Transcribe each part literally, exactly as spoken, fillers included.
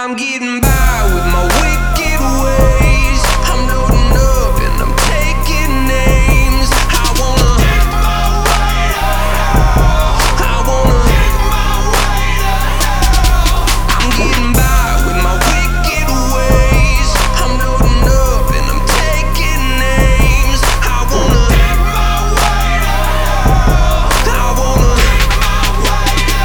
I'm getting by with my wicked ways. I'm loading up and I'm taking names. I wanna take my way to hell. I wanna take my way to hell. I'm getting by with my wicked ways. I'm loading up and I'm taking names. I wanna take my way to hell. I wanna take my way to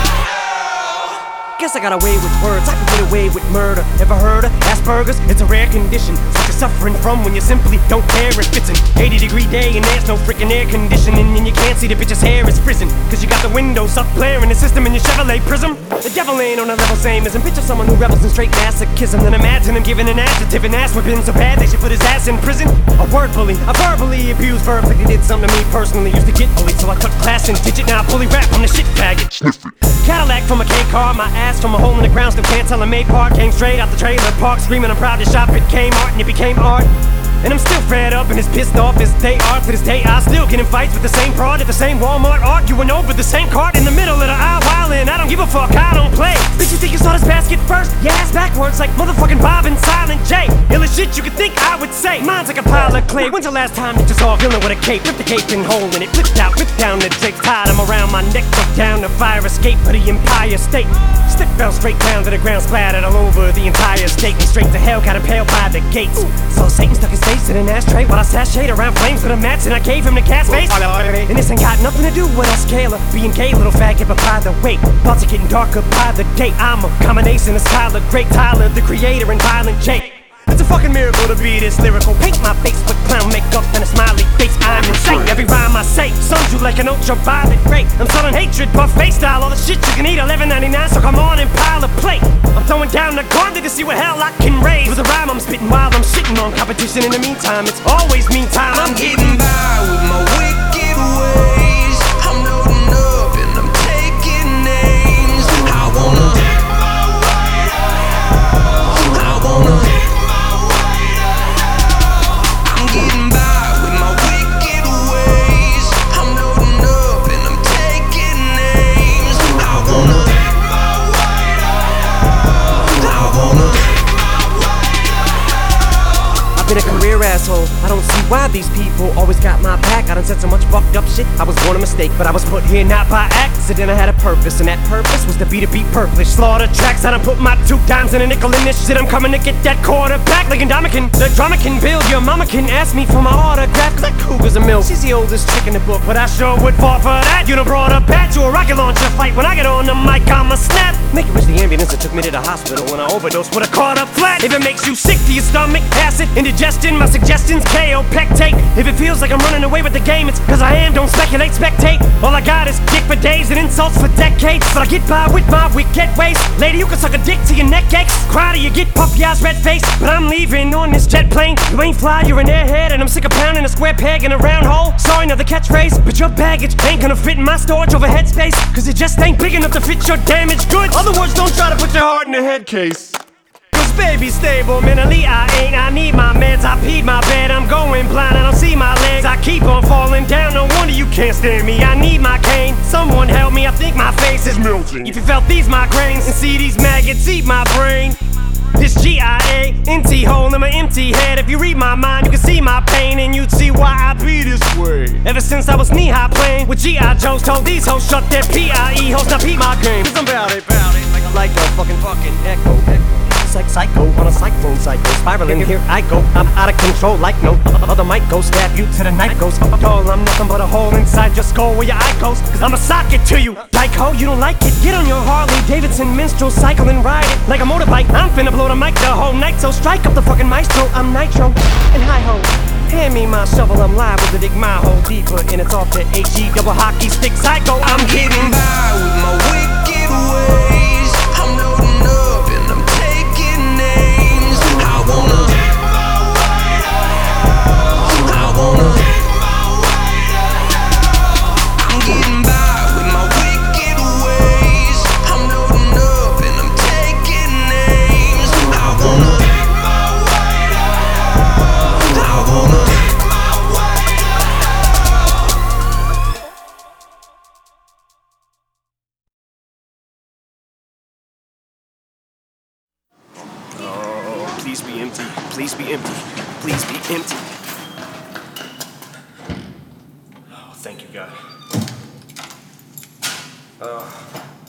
hell. Guess I got away with words, I can get away with murder. Ever heard of Asperger's? It's a rare condition, what you're suffering from when you simply don't care if it's an eighty degree day and there's no freaking air conditioning, and you can't see the bitch's hair is frizzing, cause you got the windows up blaring the system in your Chevrolet Prism. The devil ain't on a level same as, and picture someone who rebels in straight masochism, then imagine him giving an adjective and ass whipping so bad they should put his ass in prison. A word bully, I verbally abuse verbs like they did something to me personally. Used to get bullied, so I cut class and digit, now I bully rap, I'm the shit faggot. Cadillac from a K car, my ass from a hole in the ground, still can't tell a May part. Came straight out the trailer park, screaming I'm proud to shop at Kmart, and it became art. And I'm still fed up and as pissed off as they are. To this day I still get in fights with the same broad at the same Walmart, arguing over the same cart in the middle of the aisle, wildin'. I don't give a fuck, I don't play. Bitch, you think you saw this basket first? Yeah, ass backwards like motherfucking Bob and Silent J. Ill as shit you could think I would say. Mine's like a pile of clay. When's the last time you just all dealing with a cape? Ripped the cape and hole in it, flipped out, ripped down the drapes, tied them around my neck, took down the fire escape for the Empire State. Stick fell straight down to the ground, splattered all over the entire state, and straight to hell, got impaled by the gates. So Satan stuck his face in an ashtray while I sashayed around flames with a match, and I gave him the cat's face. And this ain't got nothing to do with us scalar being gay, little faggot, but by the way, thoughts are getting darker by the day. I'm a combination of Skylar, Great Tyler, the creator, and Violent J. It's a fucking miracle to be this lyrical. Paint my face with clown makeup and a smiley face. I'm insane. Every rhyme I say sums you like an ultraviolet ray. I'm selling hatred, buffet style, all the shit you can eat, eleven ninety-nine. So come on and pile a plate. I'm throwing down the gauntlet to see what hell I can raise. With a rhyme I'm spitting while I'm shitting on competition. In the meantime, it's always meantime. I'm getting by with my wicked ways. I'm loading up and I'm taking names. I wanna take my way to hell. I wanna take my way to hell. I'm getting by with my wicked ways. I'm loading up and I'm taking names. I wanna take my way to hell. I wanna take my way to hell. I've been a career asshole, I don't see why these people always got my back. I done said so much fucked up shit, I was born a mistake, but I was put here not by accident. I had a purpose, and that purpose was to be the beat purplish. Slaughter tracks, I done put my two dimes and a nickel in this shit. I'm coming to get that quarterback like Indomitian. The drama can build, your mama can ask me for my autograph, cause that cougar's a milk. She's the oldest trick in the book, but I sure would fall for that. You done brought a bat to a rocket launcher fight. When I get on the mic, I'ma snap. Make it wish the ambulance that took me to the hospital when I overdosed would've caught up flat. If it makes you sick to your stomach, acid, indigestion, my suggestions, K O, pectate. If it feels like I'm running away with the game, it's cause I am, don't speculate, spectate. All I got is dick for days and insults for decades, but I get by with my wicked ways. Lady, you can suck a dick till your neck aches. Cry till you get puffy eyes, red face. But I'm leaving on this jet plane. You ain't fly, you're an airhead, and I'm sick of pounding a square peg in a round hole. Sorry, another catchphrase, but your baggage ain't gonna fit in my storage overhead space, cause it just ain't big enough to fit your damaged goods. Other words, don't try to put your heart in a head case. Cause baby stable, mentally I ain't. I need my meds, I peed my bed. I'm going blind, I don't see my legs. I keep on falling down, no wonder you can't stand me. I need my cane, someone help me, I think my face is melting. If you felt these migraines and see these maggots eat my brain, this G I A, empty hole in my empty head. If you read my mind, you can see my pain, and you'd see why I be this way. Ever since I was knee-high playing with G I Joes, told these hoes shut their P I E hoes, now peep my game. Cause I'm bout it, bout it, like a like a fucking fucking echo, echo. It's like psycho on a cyclone cycle, spiraling here I go. I'm out of control like no other might go. Stab you to the night goes. Tall, I'm nothing but a hole inside your skull where your eye goes. Cause I'm a socket to you, Dyko, you don't like it? Get on your Harley Davidson minstrel cycle and ride it like a motorbike. I'm finna blow the mic the whole night, so strike up the fucking maestro. I'm Nitro and hi-ho. Hand me my shovel, I'm liable to dig my hole deeper, and it's off to H E double hockey stick psycho. I'm getting by with my wicked ways. I'm loading up and I'm taking names. I wanna take my way to hell. I wanna take my way to hell. I'm getting by with my wicked ways. I'm loading up and I'm taking names. I wanna take my way to hell. I wanna Please be empty. Please be empty. Please be empty. Oh, thank you, God. Oh.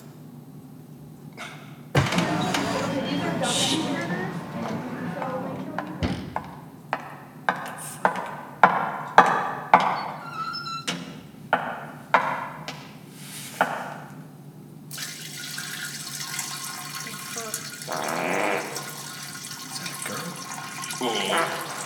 Yeah.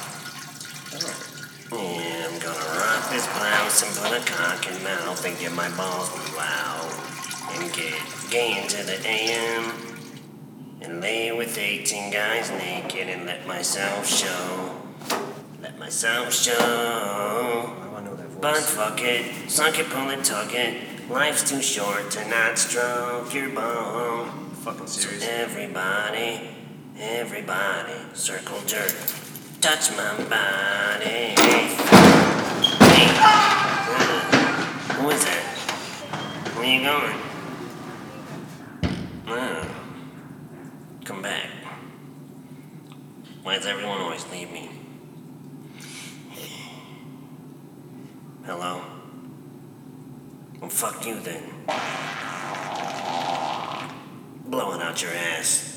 Yeah, I'm gonna rock this blouse and put a cock in mouth and get my balls blew out and get gay into the A M and lay with eighteen guys naked and let myself show. Let myself show. I know that voice. But fuck it, suck it, pull it, tug it. Life's too short to not stroke your bone. Fucking serious. So everybody, everybody, circle jerk, touch my body. Hey, uh, who is that? Where you going? Oh, come back. Why does everyone always leave me? Hello? Well, fuck you then. Blowing out your ass.